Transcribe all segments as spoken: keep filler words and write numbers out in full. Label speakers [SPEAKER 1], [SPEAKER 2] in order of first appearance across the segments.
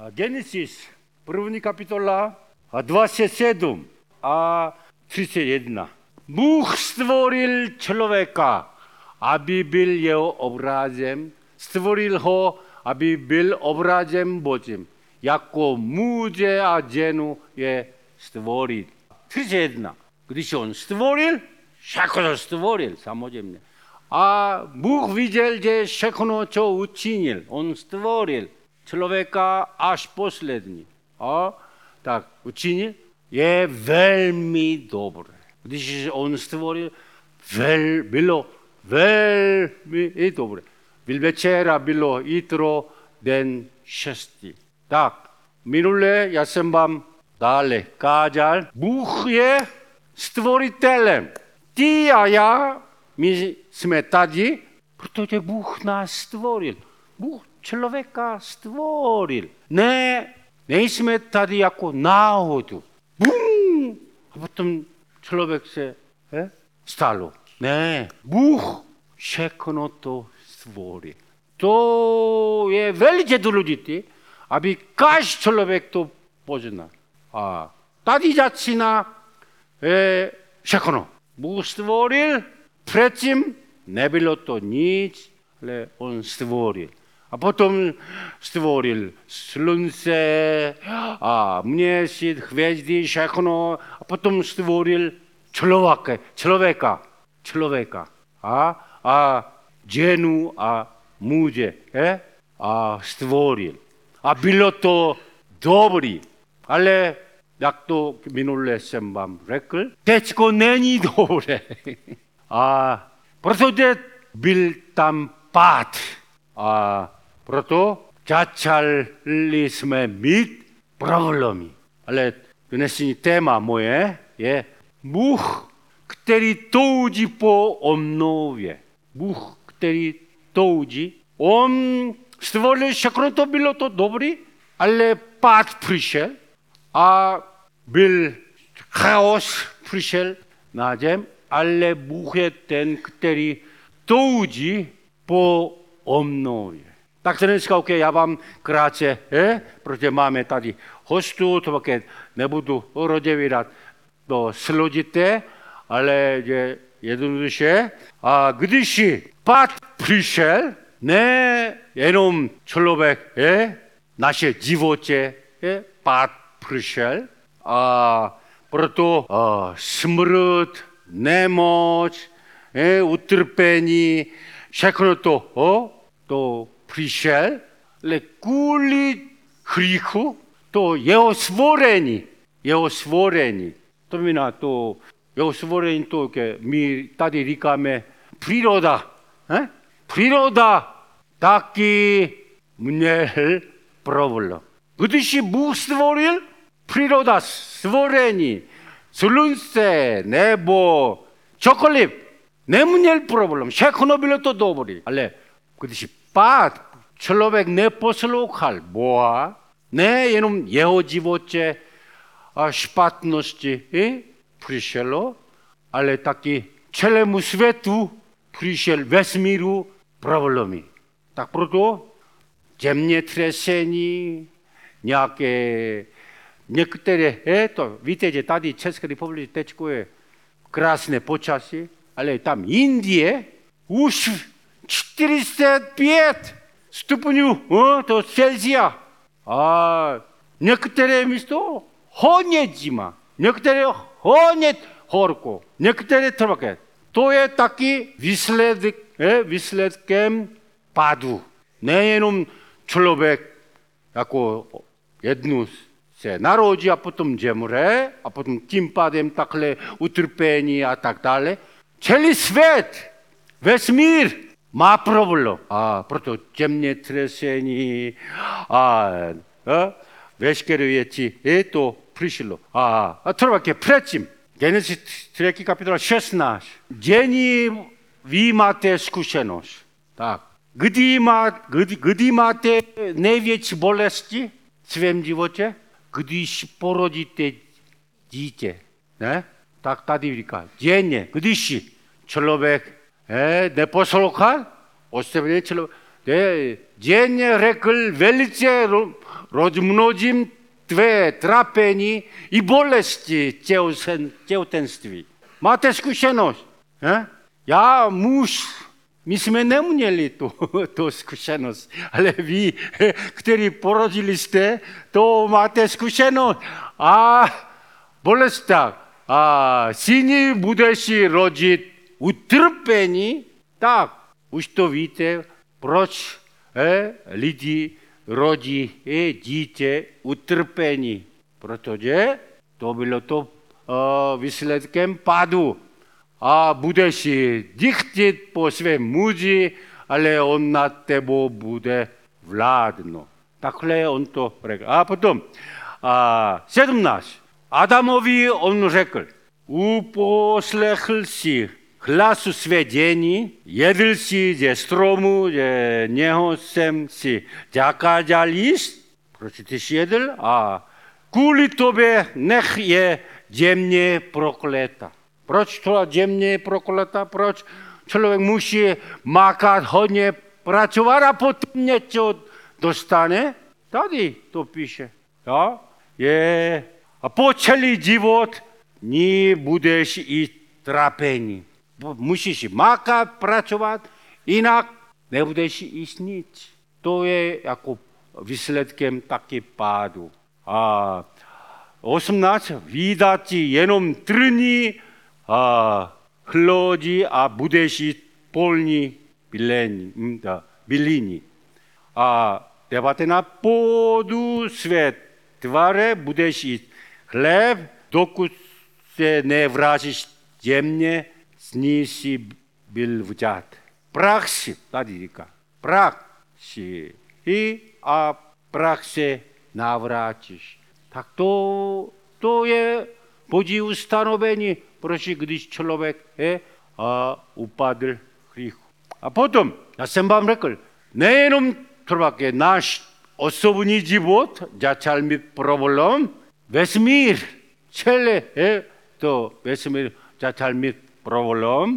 [SPEAKER 1] Genesis, první kapitola, dvacet sedm a třicet jedna. Bůh stvoril člověka, aby byl jeho obrazem, stvoril ho, aby byl obrazem Božím. Jako muže a ženu je stvoril. třicet jedna. Když on stvoril, všechno stvoril, samozřejmě. A Bůh viděl, že všechno, co učinil, on stvoril člověka až poslední. A tak učinil, je velmi dobré. Když on stvoril, vel, bylo velmi dobré. Byl večera, bylo jitro, den šestý. Tak, minule já jsem vám dále kázal. Bůh je stvoritelem. Ty a já, my jsme tady, protože Bůh nás stvoril. Bůh člověka stvoril. Ne, nejsme tady jako náhodu. Bum! A potom člověk se eh, stalo. Ne, Bůh všechno to stvoril. To je velice důležité, aby každý člověk to poznal. A tady začíná eh, všechno. Bůh stvoril, předtím nebylo to nic, ale on stvoril. A potom stvoril slunce a měsíc, hvězdy, všechno. A potom stvoril člověka, člověka, člověka. A, a ženu a muže. Eh? A stvoril. A bylo to dobrý. Ale jak to minule jsem vám řekl, teďko není dobré. A protože byl tam pád. A proto začali jsme mít problémy. Ale dnešní téma moje je Bůh, který touží po obnově. Bůh, který touží. On stvoril všechno, to bylo to dobrý, ale pád přišel a byl chaos přišel na zem, ale Bůh je ten, který touží po obnově. Tak dneska, okay, já vám krátce, eh? Protože máme tady hostu, to také nebudu rozevírat to složité, ale je jednoduše. A když pád přišel, ne jenom člověk, eh? Naše životě, eh? Pád přišel, a proto a smrt, nemoc, eh? Utrpení, všechno to, oh, to přišel, ale kvůli hříchu, to jeho stvorení, jeho stvorení, to znamená to, jeho stvorení, to, my tady říkáme příroda. Eh? Příroda taky měl problém. Když Bůh stvoril, příroda, stvorení, slunce nebo cokoliv, neměl problém, všechno bylo to dobré. Ale když pád, člověk neposlouchal Boha, nejenom jeho životě a špatnosti eh, přišlo, ale taky celému světu přišel vesmíru problémy. Tak proto zemětřesení, nějaké, některé, eh, to, víte, že tady v České republice teď je krásné počasí, ale tam Indie už čtyřicet pět stupňů oh, to Celsia. A některé místo hodně zima, některé hodně horko, některé trvaké. To je taky výsledek, eh, výsledkem pádu. Nejenom člověk jako jednu se narodí a potom zemře a potom tím pádem takhle utrpení a tak dále. Celý svět, vesmír má problém. A proto zemětřesení a, a veškeré věci, je to přišlo. A, a trvaké předtím, Genesis třetí kapitola šestnáct. Ženy, vy máte zkušenost. Tak. Kdy, má, kdy, kdy máte největší bolesti v svém životě? Když porodíte dítě. Ne? Tak tady říká, ženy, když člověk eh, neposlouchal, ostatně člověk, ženy řekl velice rozmnožím tvé trápení i bolesti těhotenství. Máte zkušenost? Eh? Já muž, my jsme neměli tu, tu zkušenost, ale vy, kteří porodili jste, to máte zkušenost. A bolest tak, a syny budeš rodit utrpení, tak už to víte, proč eh, lidi rodí eh, dítě utrpení. Protože to bylo to eh, výsledkem pádu. A budeš dychtit po svém muži, ale on nad tebou bude vládnout. Takhle on to řekl. A potom a sedmnáct. Adamovi on řekl, uposlechl si hlasu svědění, jedl si ze stromu, ze něho jsem si zakázal jíst, proč ty jsi jedl? A kvůli tobě nech je země prokleta. Proč to země je prokleta? Proč člověk musí mákat hodně, pracovat a potom něco dostane? Tady to píše. Jo? Je. A po celý život nebudeš i trápení. Musíš mákat, pracovat, jinak nebudeš jíst nic. To je jako výsledkem taky pádu. A osmnáct. Vydat jenom trní a chlodí a budeš jít polní byliny. A devatenáct. Půdu své tváře budeš jít chléb, dokud se nevrátíš země, z ní si byl vzat. Prach si, tady říká, prach si i a prach se navrátíš. Tak to, to je Boží ustanovení, proč když člověk je a upadl hříchu. A potom, já jsem vám řekl, nejenom třeba náš osobní život začal mít problém, vesmír, celé je, to vesmír začal mít problém.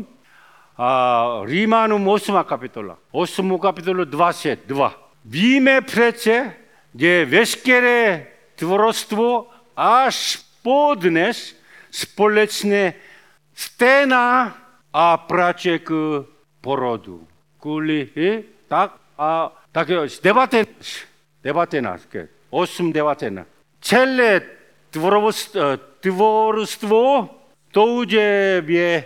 [SPEAKER 1] A Římanům osmá kapitola, osmá kapitola dvacet dva. Víme přece, že veškeré tvorstvo až podnes společně stejná a prače k porodu. Kvůli, tak a tak devatenáct, devatenáct, osm devatenáct. Celé tvorstvo toužebě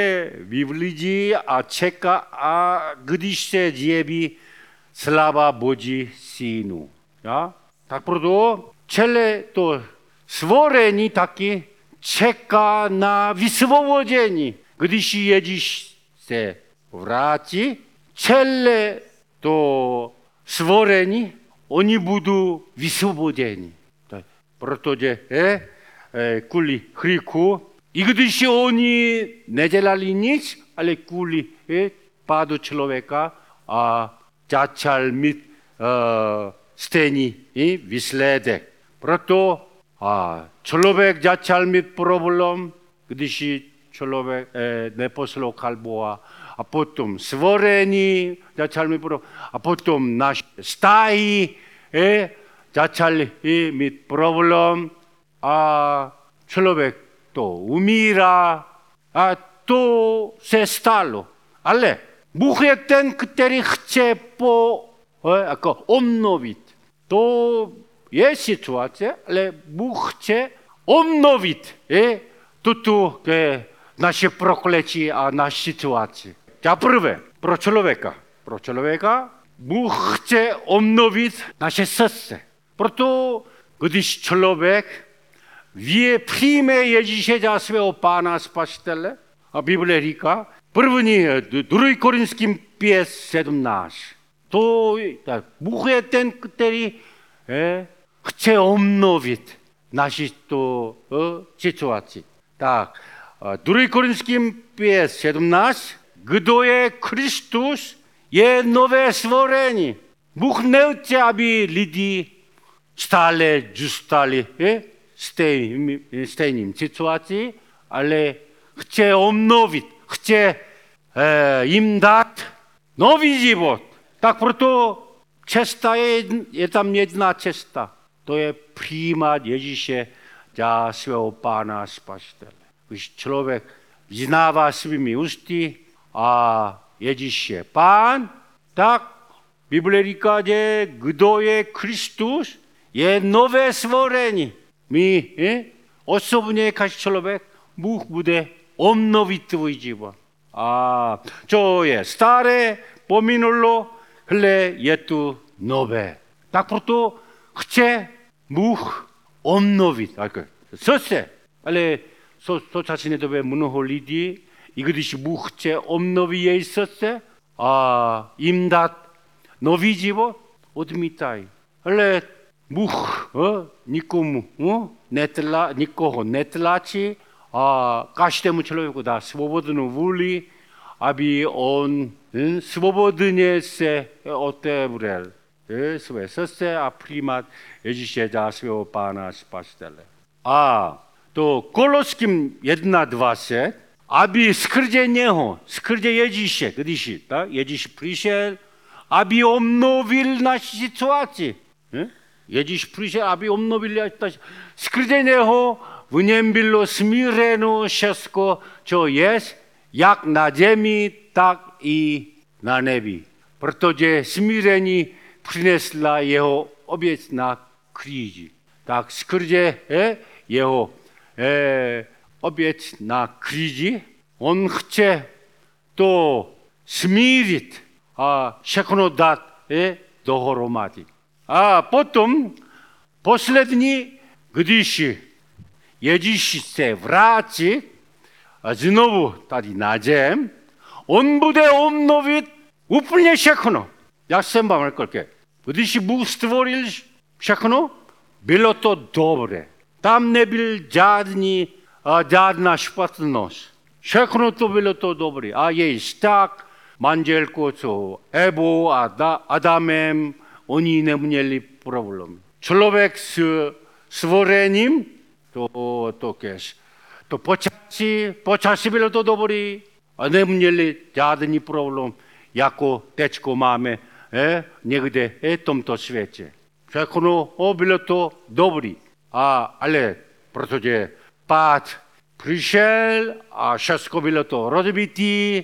[SPEAKER 1] vyvlídí a čeká, a když se zjeví sláva Boží synu. Ja? Tak proto celé to stvorení taky čeká na vysvobození. Když Ježíš se vrátí, celé to stvorení, oni budou vysvobozeni. Protože eh, eh, kvůli hříchu, i když oni nedělali nic, ale kvůli eh, pádu člověka a začal mít eh, stejný eh, výsledek. Proto a člověk začal mít problém, když člověk eh, neposlouchal Boha. A potom stvorení začal mít problém. A potom naše vztahy eh, začali eh, mít problém. A člověk to umírá. A to se stalo. Ale Bůh je ten, který chce po, eh, jako obnovit. To je situace, ale Bůh chce obnovit eh, tuto eh, naše prokletí a naši situaci. Za prvé, pro člověka. Pro člověka Bůh chce obnovit naše srdce. Proto, když člověk ví, přijme Ježíše za svého pána spasitele, a Bible říká, první, druhý Korinským pět sedmnáct. To tak, Bůh je ten, který eh, chce obnovit naši to, eh, situaci. Tak, druhý Korinským pět sedmnáct. Kdo je Kristus, je nové stvorení. Bůh nechce, aby lidi stále zůstali eh, stejným, stejným situací, ale chce obnovit, chce eh, jim dát nový život. Tak proto cesta je, je tam jedna cesta. to je přijímat Ježíše za svého Pána Spasitele. Když člověk vyznává svými ústy a Ježíš je Pán, tak Bible říká, že kdo je Kristus, je nové stvoření. My eh, osobně, každý člověk, Bůh bude obnovit tvůj život. A co je staré, pominulo, hle, je tu nové. Tak proto chce Bůh obnovit. Zase, ale v současné době mnoho lidí, i když Bůh chce obnovit jejich srdce a jim dát nový život, odmítají. Ale Bůh eh, nikomu eh, netla, nikoho netlačí a každému člověku dá svobodnou vůli, aby on hm, svobodně se otevřel eh, své srdce a přijímat Ježíše za svého Pána Spasitele. A to Koloským jedna dvacet, aby skrze něho, skrze Ježíše, když tak, Ježíš přišel, aby obnovil naši situaci. Eh? Ježíš přišel, aby obnovil naši. Skrze něho v něm bylo smířeno všechno, co je, jak na zemi, tak i na nebi. Protože smíření přinesla jeho oběť na kříži. Tak skrze eh, jeho eh, oběť na kříži, on chce to smířit a všechno dát eh, dohromady. A potom poslední, když Ježíš se vrátí a znovu tady na zem, on bude obnovit úplně všechno. Já jsem vám řekl, když Bůh stvoril všechno, bylo to dobré. Tam nebyl žádný, žádná špatnost. Všechno to bylo to dobré. A je tak, manželko, co Evo a Adamem, oni neměli problém. Člověk s stvořením, to, to, kež, to počasí, počasí bylo to dobré a neměli žádný problém, jako teďko máme eh, někde v tomto světě. Všechno bylo to dobré, a, ale protože pád přišel a všechno bylo to rozbitý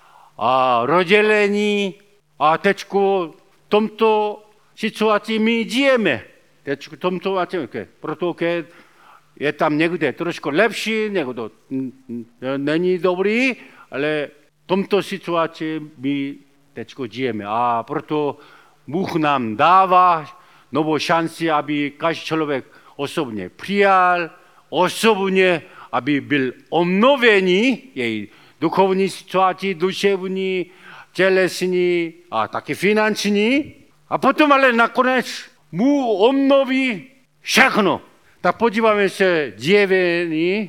[SPEAKER 1] a rozdělení a teďko v tomto situaci my žijeme. Teďko v tomto, protože je tam někde trošku lepší, někdo není dobrý, ale v tomto situaci my teďko žijeme. A proto Bůh nám dává novou šanci, aby každý člověk osobně přijal, osobně, aby byl obnovený, její duchovní situaci, duševní, tělesní a taky finanční. A potom ale nakonec mu obnoví všechno. Tak podíváme se zjevení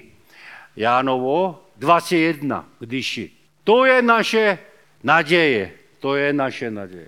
[SPEAKER 1] Jánovo dvacet jedna, když to je naše naděje, to je naše naděje.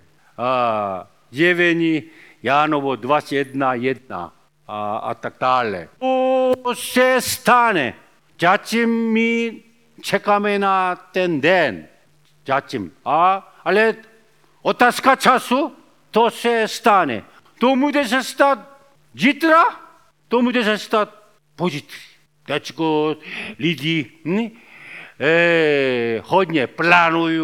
[SPEAKER 1] A zjevení Jánovo dvacet jedna jedna a, a tak dále. To se stane. Zatím my čekáme na ten den. Zatím. A, ale otázka času, to se stane. To může se stát zítra, to může se stát pozítří. Teďko lidi hm, eh, hodně plánují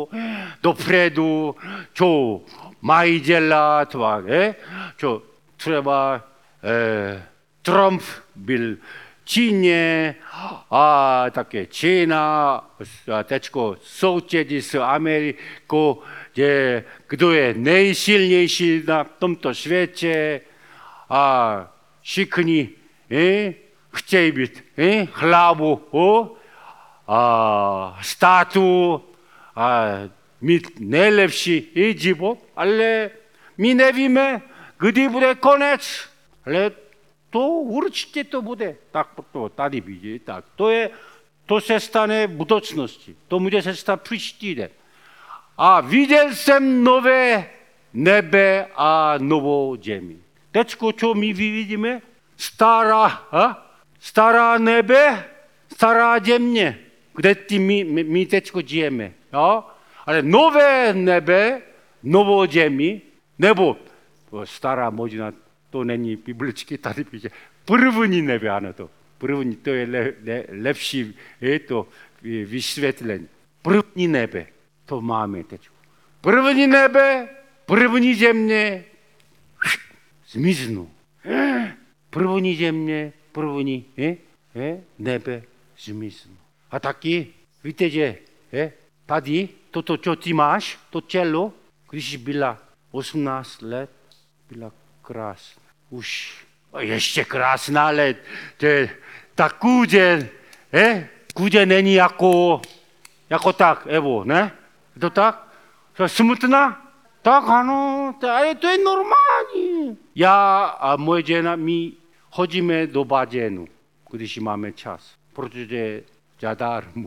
[SPEAKER 1] dopředu, co mají dělat, eh, co třeba eh, Trump byl v Číně a také Čína, a teďko soutěží s Amerikou, že kdo je nejsilnější na tomto světě a všichni eh, chtějí být eh, hlavu oh, a státu a mít nejlepší život, ale my nevíme, kdy bude konec. Ale to určitě to bude. Tak to tady vidí. Tak to, je, to se stane v budoucnosti. To může se stát příští den. A viděl jsem nové nebe a novou zemi. Teďko, co my vidíme? Stará, a? stará nebe, stará země, kde ty my, my, my teďko žijeme. Jo? Ale nové nebe, novou zemi, nebo stará možná to není biblicky, tady píše první nebe, ano to. První, to je le, le, lepší, je to vysvětlení. První nebe, to máme teď. První nebe, první země, zmiznu. První země, první je, je, nebe, zmiznu. A taky, víte, že je, tady, toto, co ty máš, to tělo, když byla osmnáct let, byla krásná. Už ještě krásná let, tak kůže, je, kůže není jako, jako tak, Evo, ne? Je to tak? To smutná? Tak ano, to je, to je normální. Já a moje žena, my chodíme do bazénu, když máme čas, protože zadarmo.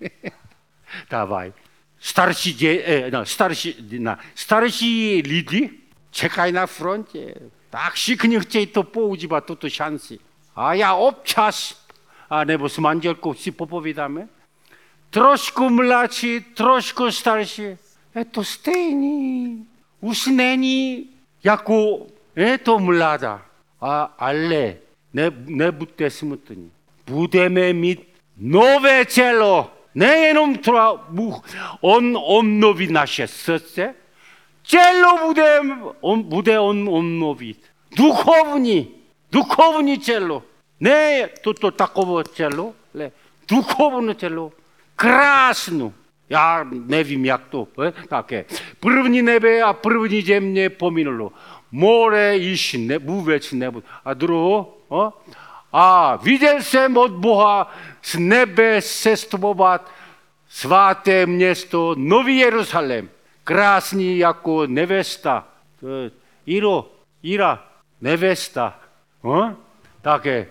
[SPEAKER 1] Dávaj. Starší, dě, eh, no, starší, no, starší lidi čekají na frontě. Tak všichni chtějí to používat, tuto šanci. A já občas, a nebo s manželkou si popovídáme, trošku mladší, trošku starší, je to stejný. Už není jako je to mladá. A, ale ne, nebuďte smutní. Budeme mít nové tělo. Nejenom třeba on obnoví naše srdce, tělo bude on, bude on obnovit. Duchovní, duchovní tělo. Ne toto takové tělo, ale duchovní tělo. Krásnou. Já nevím, jak to je. Také. První nebe a první země pominulo. More již ne, vůbec nebude. A druhou, o? A viděl jsem od Boha z nebe sestvovat svaté město Nový Jeruzalém. Krásný jako nevesta. Iro, Ira, nevesta. O? Také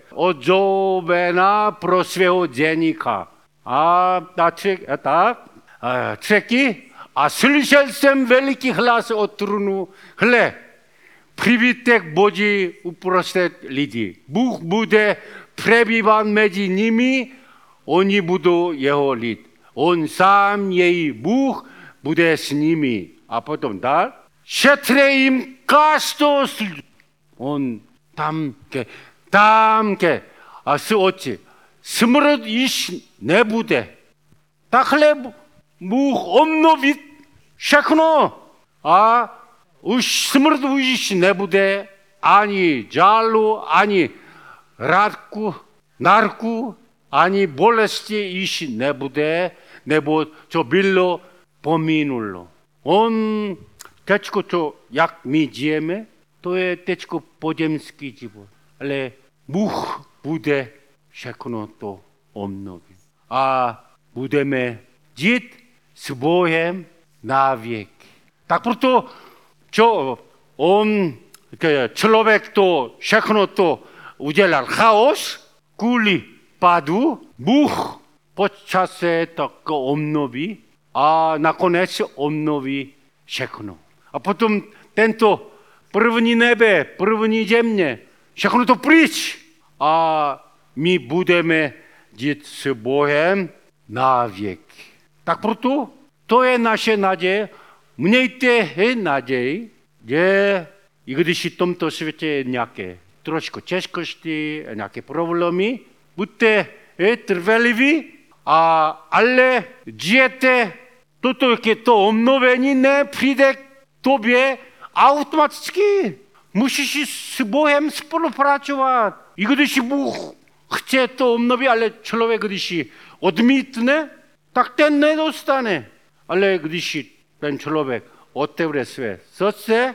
[SPEAKER 1] odzobená pro svého ženíka. A, a, třek, a tak, a třetí. A slyšel jsem veliký hlas od trůnu. Hle, přivítek Boží uprostřed lidí. Bůh bude přebývat mezi nimi, oni budou jeho lid. On sám, její Bůh, bude s nimi. A potom dál. Šetre jim každou službu. On tam, ke, tam, ke, a s oči. Smrt již nebude. Takhle Bůh obnoví všechno. A už smrt už nebude ani žalu, ani rádku, narku, ani bolesti již nebude, nebo co bylo, pominulo. On teďko to, jak my žijeme, to je teďko pozemský život. Ale Bůh bude všechno to obnovit. A budeme žít s Bohem na věky. Tak proto, čo on, člověk to, všechno to udělal chaos, kvůli padu, Bůh po čase tak obnoví a nakonec obnoví všechno. A potom tento první nebe, první země, všechno to pryč. A my budeme žít s Bohem na věky. Tak proto to je naše naděje. Mějte naději, že i když v tomto světě je nějaké trošku těžkosti, nějaké problémy, buďte trveliví, a, ale žijete toto, to obnovení nepřijde k tobě automaticky. Musíš s Bohem spolupracovat. I když Bůh chce to obnovit, ale člověk, když odmítne, tak ten nedostane. Ale když ten člověk otevře své srdce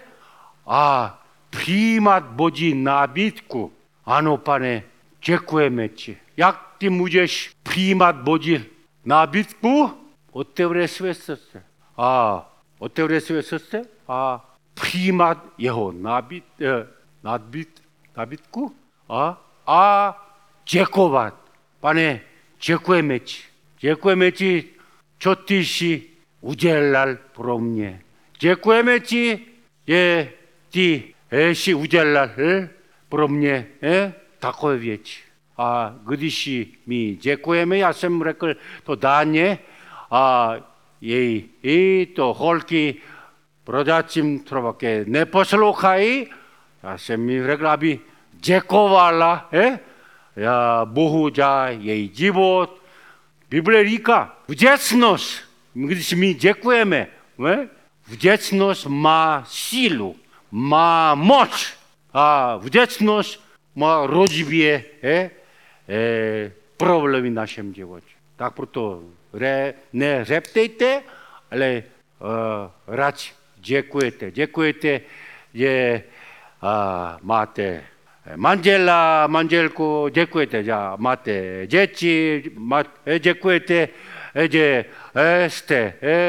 [SPEAKER 1] a přijímat Boží nabídku. Ano, Pane, děkujeme ti. Jak ty můžeš přijímat Boží nabídku? Otevře své srdce. A otevře své srdce a přijímat jeho nabíd, eh, nabíd, nabídku a, a děkovat. Pane, děkujeme ti. Děkujeme ti, co ty jsi udělal pro mě. Děkujeme ti, že ty jsi udělal eh, pro mě eh, takové věci. A když my děkujeme, já jsem řekl to dáně, a jej, i to holky prodácím trochu neposlouchají, Já jsem mi řekl, aby děkovala, eh? Já Bohu za její život. Bible říká, vděčnost, když my děkujeme, eh? Vděčnost má sílu, má moc a vděčnost má rozvíje eh? eh, problémy v našem životě. Tak proto re, ne reptejte, ale uh, radši děkujete. Děkujete, že uh, máte manžela, manželku, děkujete, že máte děti, máte, děkujete, že jste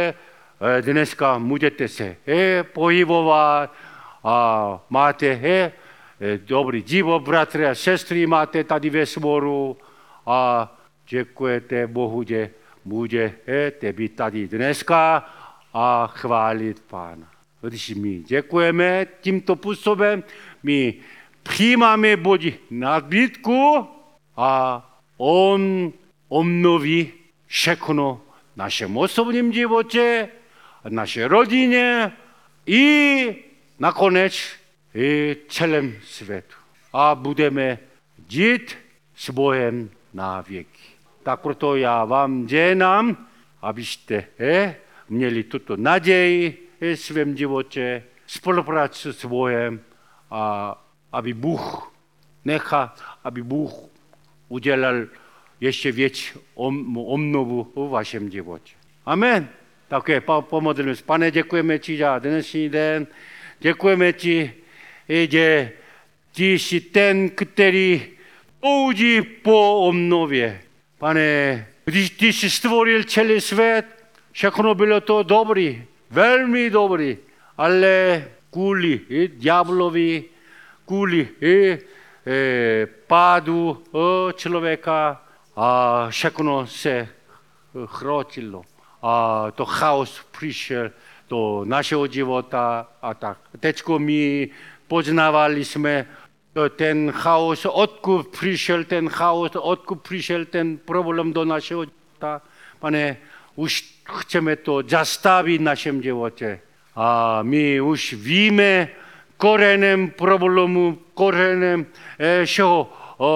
[SPEAKER 1] dneska můžete se pohybovat a máte dobrý život, bratři a sestry, máte tady ve sboru a děkujete Bohu, že můžete být tady dneska a chválit Pána. Když my děkujeme tímto způsobem, my přijímáme Boží nabídku a On obnoví všechno v našem osobním životě, v naší rodině i nakonec i celém světu. A budeme žít s Bohem na věky. Tak proto já vám žehnám, abyste eh, měli tuto naději v svém životě, spolupráci s Bohem a aby Bůh nechal, aby Bůh udělal ještě větší obnovu v vašem životě. Amen. Také pomodlíme se. Pane, děkujeme ti za dnešní den. Děkujeme ti, že ty jsi ten, který touží po obnově. Pane, když ty jsi stvořil celý svět, všechno bylo to dobrý, velmi dobrý, ale kvůli ďáblovi, kvůli eh, eh, pádu eh, člověka a všechno se chrotilo. A to chaos přišel do našeho života a tak. Teďko my poznávali jsme ten chaos, odkud přišel ten chaos, odkud přišel ten problém do našeho života. Pane, už chceme to zastavit v našem životě. A my už víme korenem problému, korenem všeho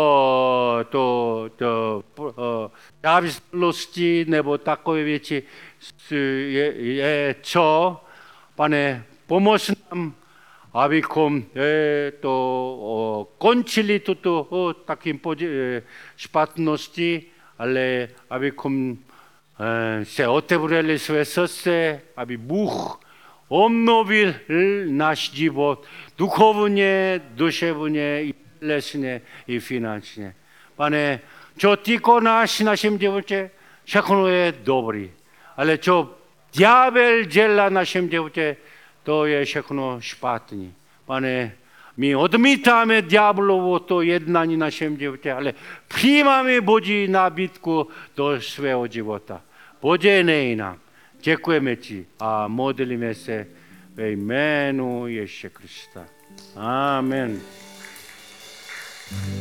[SPEAKER 1] to, to závislosti nebo takové věci je, je co? Pane, pomoz nám, abychom to končili tuto takým špatnosti, ale abychom se otevřeli své srdce, aby Bůh obnovil náš život duchovně, duševně, i tělesně, i finančně. Pane, co ty konáš v našem životě, všechno je dobrý. Ale co ďábel dělá v našem životě, to je všechno špatný. Pane, my odmítáme ďáblovo to jednání v našem životě, ale přijímáme Boží nabídku do svého života. Poděnej nám. Děkujeme ti a modlíme se ve jménu Ježíše Krista. Amen.